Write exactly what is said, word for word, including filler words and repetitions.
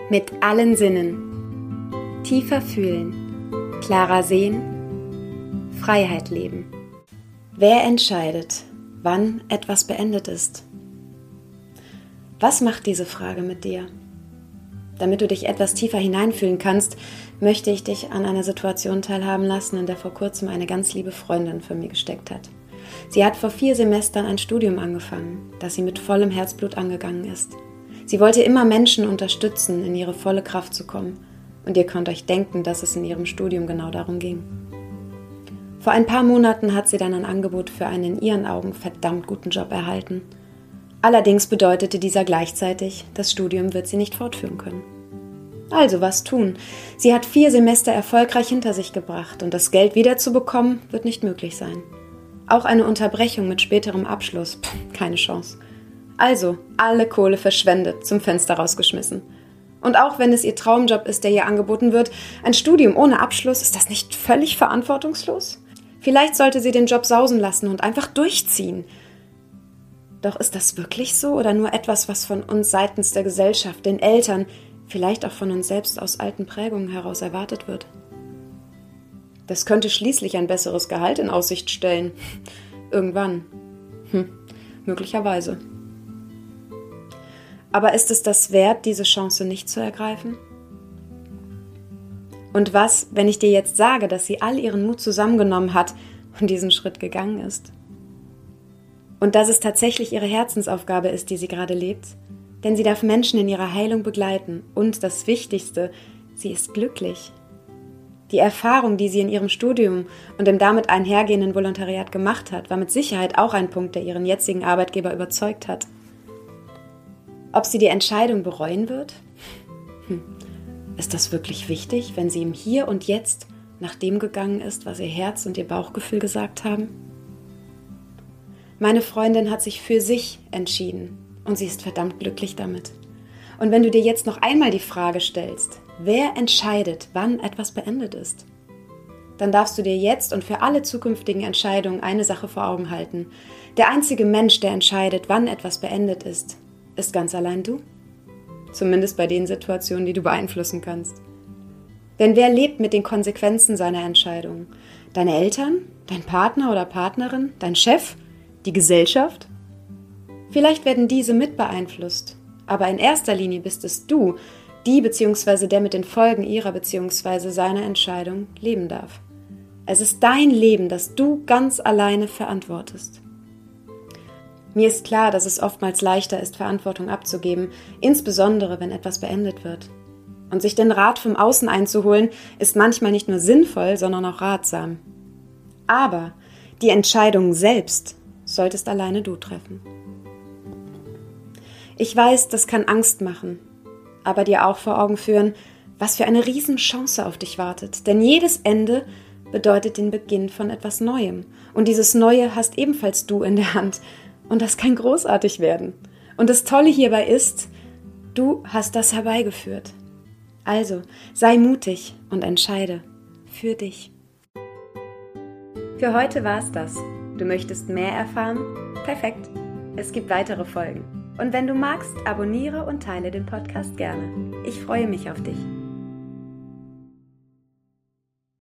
Mit allen Sinnen. Tiefer fühlen, klarer sehen, Freiheit leben. Wer entscheidet, wann etwas beendet ist? Was macht diese Frage mit dir? Damit du dich etwas tiefer hineinfühlen kannst, möchte ich dich an einer Situation teilhaben lassen, in der vor kurzem eine ganz liebe Freundin für mich gesteckt hat. Sie hat vor vier Semestern ein Studium angefangen, das sie mit vollem Herzblut angegangen ist. Sie wollte immer Menschen unterstützen, in ihre volle Kraft zu kommen. Und ihr könnt euch denken, dass es in ihrem Studium genau darum ging. Vor ein paar Monaten hat sie dann ein Angebot für einen in ihren Augen verdammt guten Job erhalten. Allerdings bedeutete dieser gleichzeitig, das Studium wird sie nicht fortführen können. Also was tun? Sie hat vier Semester erfolgreich hinter sich gebracht und das Geld wiederzubekommen, wird nicht möglich sein. Auch eine Unterbrechung mit späterem Abschluss, pff, keine Chance. Also, alle Kohle verschwendet, zum Fenster rausgeschmissen. Und auch wenn es ihr Traumjob ist, der ihr angeboten wird, ein Studium ohne Abschluss, ist das nicht völlig verantwortungslos? Vielleicht sollte sie den Job sausen lassen und einfach durchziehen. Doch ist das wirklich so oder nur etwas, was von uns seitens der Gesellschaft, den Eltern, vielleicht auch von uns selbst aus alten Prägungen heraus erwartet wird? Das könnte schließlich ein besseres Gehalt in Aussicht stellen. Irgendwann. Hm, möglicherweise. Aber ist es das wert, diese Chance nicht zu ergreifen? Und was, wenn ich dir jetzt sage, dass sie all ihren Mut zusammengenommen hat und diesen Schritt gegangen ist? Und dass es tatsächlich ihre Herzensaufgabe ist, die sie gerade lebt? Denn sie darf Menschen in ihrer Heilung begleiten. Und das Wichtigste, sie ist glücklich. Die Erfahrung, die sie in ihrem Studium und im damit einhergehenden Volontariat gemacht hat, war mit Sicherheit auch ein Punkt, der ihren jetzigen Arbeitgeber überzeugt hat. Ob sie die Entscheidung bereuen wird? Hm. Ist das wirklich wichtig, wenn sie im Hier und Jetzt nach dem gegangen ist, was ihr Herz und ihr Bauchgefühl gesagt haben? Meine Freundin hat sich für sich entschieden und sie ist verdammt glücklich damit. Und wenn du dir jetzt noch einmal die Frage stellst, wer entscheidet, wann etwas beendet ist, dann darfst du dir jetzt und für alle zukünftigen Entscheidungen eine Sache vor Augen halten. Der einzige Mensch, der entscheidet, wann etwas beendet ist, ist ganz allein du. Zumindest bei den Situationen, die du beeinflussen kannst. Denn wer lebt mit den Konsequenzen seiner Entscheidungen? Deine Eltern? Dein Partner oder Partnerin? Dein Chef? Die Gesellschaft? Vielleicht werden diese mit beeinflusst, aber in erster Linie bist es du, die bzw. der mit den Folgen ihrer bzw. seiner Entscheidung leben darf. Es ist dein Leben, das du ganz alleine verantwortest. Mir ist klar, dass es oftmals leichter ist, Verantwortung abzugeben, insbesondere wenn etwas beendet wird. Und sich den Rat vom Außen einzuholen, ist manchmal nicht nur sinnvoll, sondern auch ratsam. Aber die Entscheidung selbst solltest alleine du treffen. Ich weiß, das kann Angst machen, aber dir auch vor Augen führen, was für eine Riesenchance auf dich wartet. Denn jedes Ende bedeutet den Beginn von etwas Neuem. Und dieses Neue hast ebenfalls du in der Hand. Und das kann großartig werden. Und das Tolle hierbei ist, du hast das herbeigeführt. Also, sei mutig und entscheide für dich. Für heute war's das. Du möchtest mehr erfahren? Perfekt. Es gibt weitere Folgen. Und wenn du magst, abonniere und teile den Podcast gerne. Ich freue mich auf dich.